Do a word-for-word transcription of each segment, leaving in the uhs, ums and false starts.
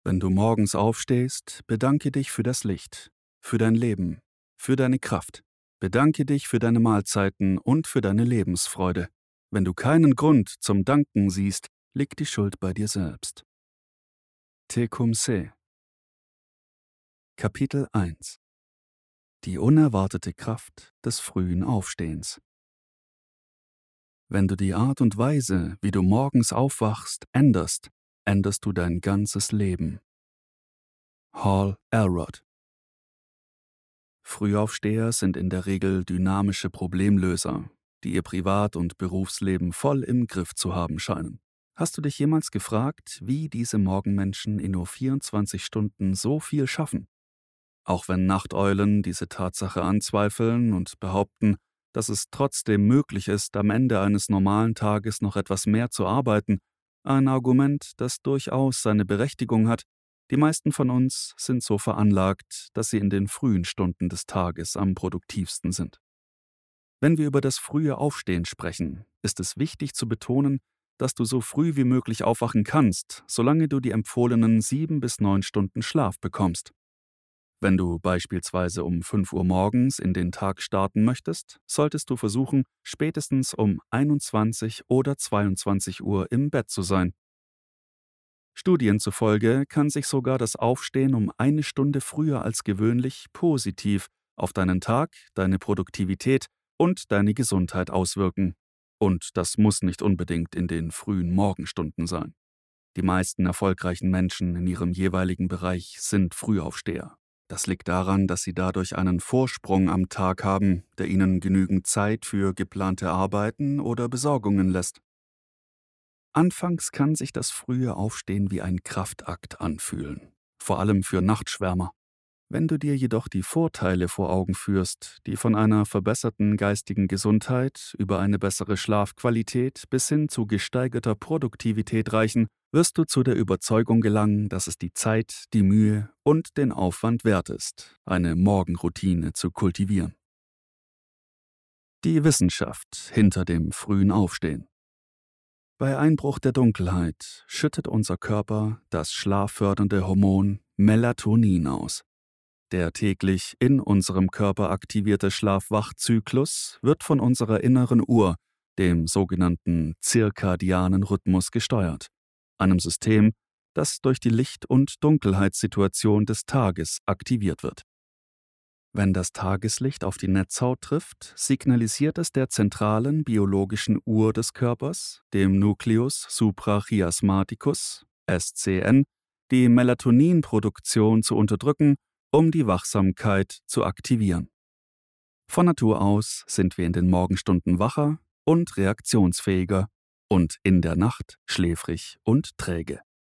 Wenn du morgens aufstehst, bedanke dich für das Licht, für dein Leben, für deine Kraft. Bedanke dich für deine Mahlzeiten und für deine Lebensfreude. Wenn du keinen Grund zum Danken siehst, liegt die Schuld bei dir selbst. Tecumseh. Kapitel eins. Die unerwartete Kraft des frühen Aufstehens. Wenn du die Art und Weise, wie du morgens aufwachst, änderst, änderst du dein ganzes Leben. Hall Elrod. Frühaufsteher sind in der Regel dynamische Problemlöser, die ihr Privat- und Berufsleben voll im Griff zu haben scheinen. Hast du dich jemals gefragt, wie diese Morgenmenschen in nur vierundzwanzig Stunden so viel schaffen? Auch wenn Nachteulen diese Tatsache anzweifeln und behaupten, dass es trotzdem möglich ist, am Ende eines normalen Tages noch etwas mehr zu arbeiten, ein Argument, das durchaus seine Berechtigung hat. Die meisten von uns sind so veranlagt, dass sie in den frühen Stunden des Tages am produktivsten sind. Wenn wir über das frühe Aufstehen sprechen, ist es wichtig zu betonen, dass du so früh wie möglich aufwachen kannst, solange du die empfohlenen sieben bis neun Stunden Schlaf bekommst. Wenn du beispielsweise um fünf Uhr morgens in den Tag starten möchtest, solltest du versuchen, spätestens um einundzwanzig oder zweiundzwanzig Uhr im Bett zu sein. Studien zufolge kann sich sogar das Aufstehen um eine Stunde früher als gewöhnlich positiv auf deinen Tag, deine Produktivität und deine Gesundheit auswirken. Und das muss nicht unbedingt in den frühen Morgenstunden sein. Die meisten erfolgreichen Menschen in ihrem jeweiligen Bereich sind Frühaufsteher. Das liegt daran, dass sie dadurch einen Vorsprung am Tag haben, der ihnen genügend Zeit für geplante Arbeiten oder Besorgungen lässt. Anfangs kann sich das frühe Aufstehen wie ein Kraftakt anfühlen, vor allem für Nachtschwärmer. Wenn du dir jedoch die Vorteile vor Augen führst, die von einer verbesserten geistigen Gesundheit über eine bessere Schlafqualität bis hin zu gesteigerter Produktivität reichen, wirst du zu der Überzeugung gelangen, dass es die Zeit, die Mühe und den Aufwand wert ist, eine Morgenroutine zu kultivieren. Die Wissenschaft hinter dem frühen Aufstehen. Bei Einbruch der Dunkelheit schüttet unser Körper das schlaffördernde Hormon Melatonin aus. Der täglich in unserem Körper aktivierte Schlaf-Wach-Zyklus wird von unserer inneren Uhr, dem sogenannten zirkadianen Rhythmus, gesteuert, einem System, das durch die Licht- und Dunkelheitssituation des Tages aktiviert wird. Wenn das Tageslicht auf die Netzhaut trifft, signalisiert es der zentralen biologischen Uhr des Körpers, dem Nucleus suprachiasmaticus, S C N, die Melatoninproduktion zu unterdrücken, um die Wachsamkeit zu aktivieren. Von Natur aus sind wir in den Morgenstunden wacher und reaktionsfähiger und in der Nacht schläfrig und träge.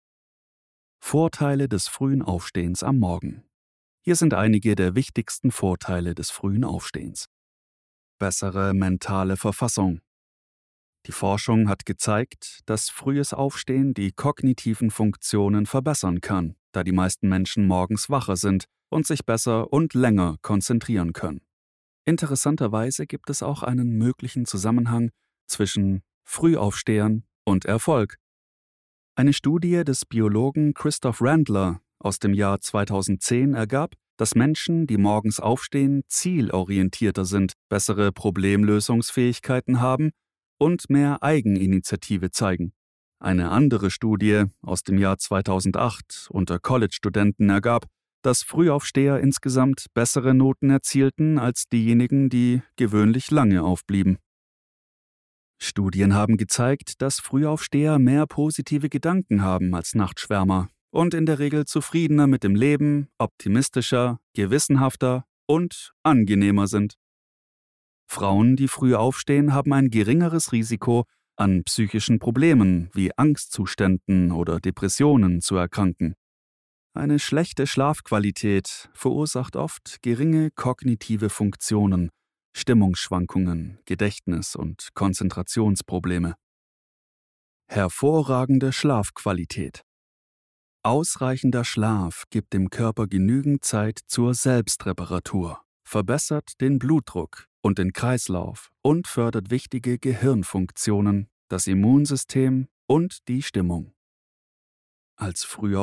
Vorteile des frühen Aufstehens am Morgen. Hier sind einige der wichtigsten Vorteile des frühen Aufstehens. Bessere mentale Verfassung. Die Forschung hat gezeigt, dass frühes Aufstehen die kognitiven Funktionen verbessern kann, da die meisten Menschen morgens wacher sind und sich besser und länger konzentrieren können. Interessanterweise gibt es auch einen möglichen Zusammenhang zwischen Frühaufstehern und Erfolg. Eine Studie des Biologen Christoph Randler aus dem Jahr zweitausendzehn ergab, dass Menschen, die morgens aufstehen, zielorientierter sind, bessere Problemlösungsfähigkeiten haben und mehr Eigeninitiative zeigen. Eine andere Studie aus dem Jahr zweitausendacht unter College-Studenten ergab, dass Frühaufsteher insgesamt bessere Noten erzielten als diejenigen, die gewöhnlich lange aufblieben. Studien haben gezeigt, dass Frühaufsteher mehr positive Gedanken haben als Nachtschwärmer und in der Regel zufriedener mit dem Leben, optimistischer, gewissenhafter und angenehmer sind. Frauen, die früh aufstehen, haben ein geringeres Risiko, an psychischen Problemen wie Angstzuständen oder Depressionen zu erkranken. Eine schlechte Schlafqualität verursacht oft geringe kognitive Funktionen, Stimmungsschwankungen, Gedächtnis- und Konzentrationsprobleme. Hervorragende Schlafqualität. Ausreichender Schlaf gibt dem Körper genügend Zeit zur Selbstreparatur, verbessert den Blutdruck und den Kreislauf und fördert wichtige Gehirnfunktionen, das Immunsystem und die Stimmung. Als Früh